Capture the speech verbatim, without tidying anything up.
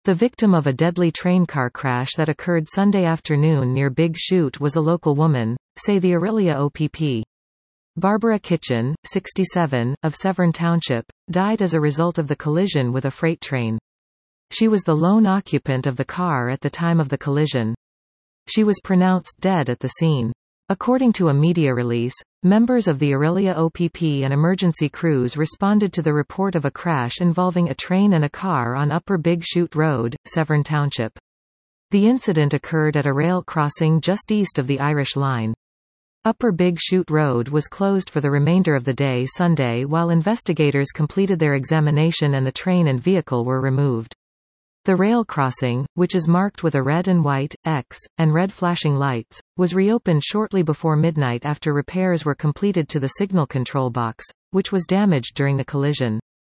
The victim of a deadly train car crash that occurred Sunday afternoon near Big Chute was a local woman, say the Orillia O P P. Barbara Kitchen, sixty-seven, of Severn Township, died as a result of the collision with a freight train. She was the lone occupant of the car at the time of the collision. She was pronounced dead at the scene. According to a media release, members of the Orillia O P P and emergency crews responded to the report of a crash involving a train and a car on Upper Big Chute Road, Severn Township. The incident occurred at a rail crossing just east of the Irish Line. Upper Big Chute Road was closed for the remainder of the day Sunday while investigators completed their examination and the train and vehicle were removed. The rail crossing, which is marked with a red and white X, and red flashing lights, was reopened shortly before midnight after repairs were completed to the signal control box, which was damaged during the collision.